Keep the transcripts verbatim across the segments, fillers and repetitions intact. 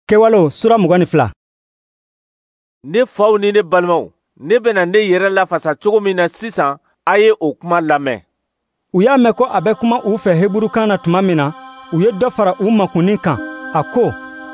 Kewalo sura mugani fila. Ne faw ni ne balimaw, ne bena ne yɛrɛ la fasa cogo min na sisan, a ye o kuma lamɛn. U y'a mɛn ko a bɛ kuma u fɛ Hebrukan na tuma min na, u ye dɔ fara u makunin kan. A ko,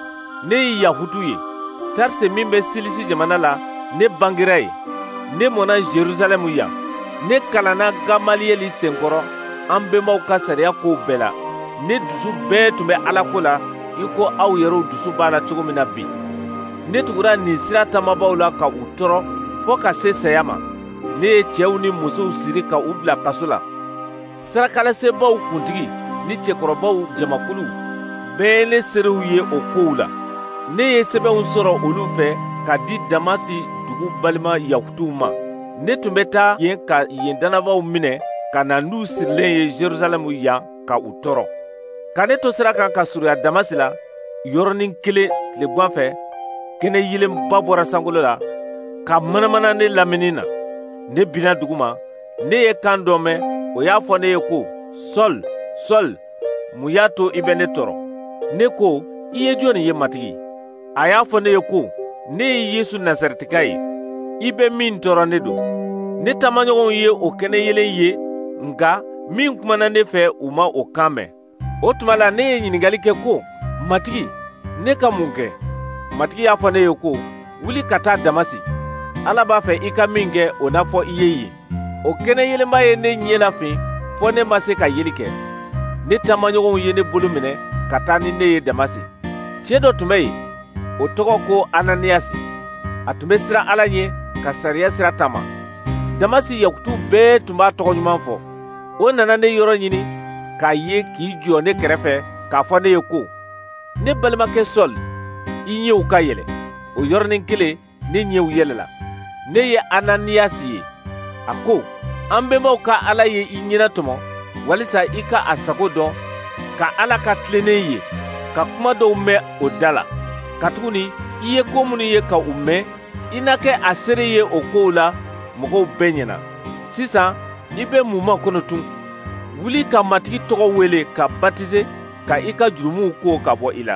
ne ye Yahudu ye, Tarse min bɛ Silisi jamana la, ne bangera ye. Ne mɔna Jerusalɛmu yan. Ne kalanna Gamaliyeli senkɔrɔ, an bɛnbaw ka sariya kow bɛɛ la. Ne dusu bɛɛ tun bɛ Alako la, i ko aw yɛrɛw dusu b'a la cogo min na bi. Ne tugura nin sira tamabaw la ka u tɔɔrɔ fɔ ka se saya ma. Ne ye cɛw ni musow siri ka u bila kaso la. Sarakalasebaaw kuntigi ni cɛkɔrɔbaw jamakulu bɛɛ ye ne serew ye o kow la. Ne ye sɛbɛnw sɔrɔ olu fɛ ka di Damasi dugu balima Yahuduw ma. Ne tun bɛ taa yen ka yen danabaw minɛ ka na n'u sirilen ye Jerusalɛmu yan ka u tɔɔrɔ. Ka ne to sira kan ka surunya Damasi la, yɔrɔnin kelen tilegan fɛ, kɛnɛ yelenba bɔra sankolo la, ka manamana ne lamini na. Ne binna dugu ma, ne ye kan dɔ mɛn, o y'a fɔ ne ye ko, Sɔl, Sɔl, mun y'a to i bɛ ne tɔɔrɔ? Ne ko, i ye jɔnni ye matigi? A y'a fɔ ne ye ko, ne ye Yesu Nasarɛtika ye. I bɛ min tɔɔrɔ ne don. Ne taamaɲɔgɔnw ye o kɛnɛ yelen ye, nka min kumana ne fɛ u ma o kan mɛn. O tuma la ne ye ɲininkali kɛ ko, matigi, ne ka mun kɛ? Matigi y'a fɔ ne ye ko, wuli ka taa Damasi. Ala b'a fɛ i ka min kɛ o n'a fɔ i ye yen. O kɛnɛ yelenba ye ne ɲɛ lafin fɔ ne ma se ka yeli kɛ. Ne taamaɲɔgɔnw ye ne bolo minɛ ka taa ni ne ye Damasi. Cɛ dɔ tun bɛ yen, o tɔgɔ ko Ananiyasi. A tun bɛ siran Ala ɲɛ ka sariya sira taama. Damasi Yahudu bɛɛ tun b'a tɔgɔ ɲuman fɔ. O nana ne yɔrɔ ɲini k'a ye k'i jɔ ne kɛrɛfɛ k'a fɔ ne ye ko, ne balimakɛ Sɔl, i ɲɛw ka yɛlɛ. O yɔrɔnin kelen ne ɲɛw yɛlɛla. Ne ye Ananiyasi ye. A ko, an bɛnbaw ka Ala ye i ɲɛna tɔmɔ, walisa i ka a sago dɔn, ka Ala ka tilennen ye, ka kuma dɔw mɛn o da la. Katuguni i ye ko minnu ye ka u mɛn, i na kɛ a seere ye o kow la mɔgɔw bɛɛ ɲɛna. Sisan i bɛ mun ma kɔnɔ tun? Wuli ka matigi tɔgɔ wele ka baptiser ka i ka jurumuw ko ka bɔ i la.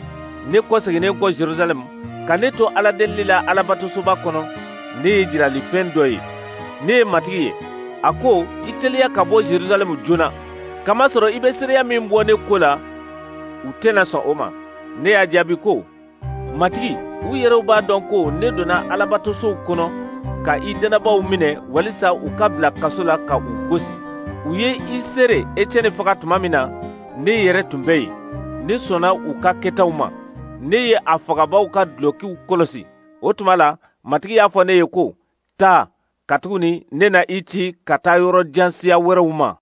Ne kɔseginnen kɔ Jerusalɛmu, ka ne to Ala deli la Alabatosoba kɔnɔ, ne ye jiralifɛn dɔ ye. Ne ye matigi ye. A ko, i teliya ka bɔ Jerusalɛmu joona, kamasɔrɔ i bɛ seereya min bɔ ne ko la, u tɛna sɔn o ma. Ne y'a jaabi ko, matigi, u yɛrɛw b'a dɔn ko ne donna Alabatosow kɔnɔ ka i danabaw minɛ walisa u ka bila kaso la ka u gosi. U ye i seere Etienne faga tuma min na, ne yɛrɛ tun bɛ yen. Ne sɔnna u ka kɛtaw ma. Ne ye a fagabaw ka dulokiw kɔlɔsi. O tuma la, matigi y'a fɔ ne ye ko, taa, katuguni ne na i ci ka taa yɔrɔ jansiya wɛrɛw ma.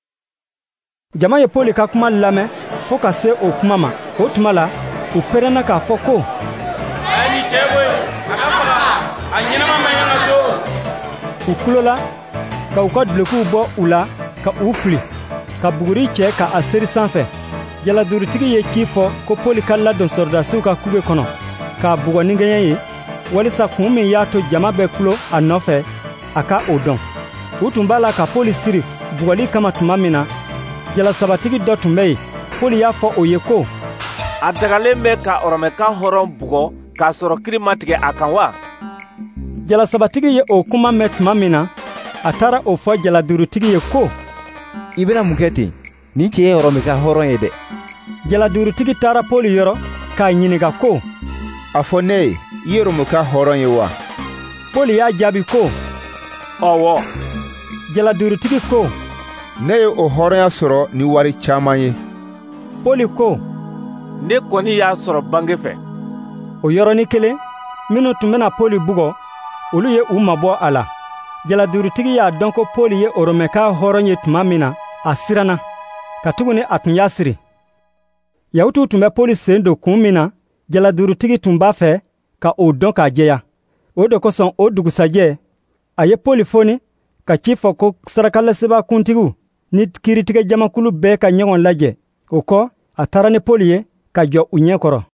Jama ye Pɔli ka kuma lamɛn fo ka se o kuma ma. O tuma la, u pɛrɛnna k'a fɔ ko, a ye nin cɛ bɔ yen, a ka faga, a ɲɛnama man ɲan ka to. U kulola, ka u ka dulokiw bɔ u la, ka u fili, ka buguri cɛ ka a seri sanfɛ. Jaladurutigi ye ci fɔ ko Pɔli ka ladon sɔrɔdasiw ka kube kɔnɔ, k'a bugɔ ni gɛɲɛ ye, walisa kun min y'a to jama bɛ kulo a nɔfɛ, a ka o dɔn. U tun b'a la ka Pɔli siri bugɔli kama tuma min na, jalasabatigi dɔ tun bɛ yen. Pɔli y'a fɔ o ye ko, a dagalen bɛ ka Ɔrɔmɛkan hɔrɔn bugɔ k'a sɔrɔ kiri ma tigɛ a kan wa? Jalasabatigi ye o kuma mɛn tuma min na, a taara o fɔ jaladurutigi ye ko, i bɛna mun kɛ ten? Nin cɛ ye Ɔrɔmɛkan hɔrɔn ye dɛ. Jaladurutigi taara Pɔli yɔrɔ k'a ɲininka ko, a fɔ ne ye, i ye Rɔmɛkan hɔrɔn ye wa? Pɔli y'a jaabi ko, ɔwɔ. Jaladurutigi ko, ne ye o hɔrɔnya sɔrɔ ni wari caman ye. Pɔli ko, ne kɔni y'a sɔrɔ bange fɛ. O yɔrɔnin kelen, minnu tun bɛna Pɔli bugɔ, olu ye u mabɔ a la. Jaladurutigi y'a dɔn ko Pɔli ye Rɔmɛkan hɔrɔn ye tuma min na, a siranna. Katuguni a tun y'a siri. Yahudiw tun bɛ Pɔli sen don kun min na, jaladurutigi tun b'a fɛ ka o dɔn k'a jɛya. O de kosɔn o dugusajɛ, a ye Pɔli foni ka ci fɔ ko sarakalaseba kuntigiw ni kiiritigɛ jamakulu bɛɛ ka ɲɔgɔn lajɛ. O kɔ, a taara ni Pɔli ye ka jɔ u ɲɛ kɔrɔ.